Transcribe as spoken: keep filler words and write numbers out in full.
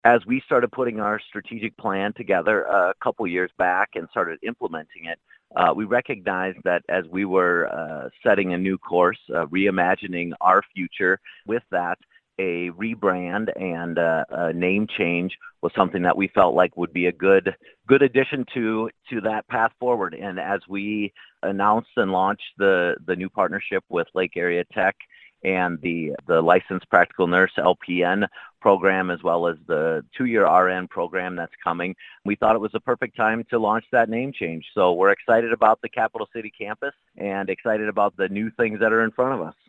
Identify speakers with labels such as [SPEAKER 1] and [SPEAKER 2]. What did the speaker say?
[SPEAKER 1] As we started putting our strategic plan together a couple years back and started implementing it, uh, we recognized that as we were uh, setting a new course, uh, reimagining our future with that, a rebrand and uh, a name change was something that we felt like would be a good good addition to to that path forward. And as we announced and launched the the new partnership with Lake Area Tech and the the licensed practical nurse L P N program, as well as the two-year R N program that's coming, we thought it was a perfect time to launch that name change. So we're excited about the Capital City campus and excited about the new things that are in front of us.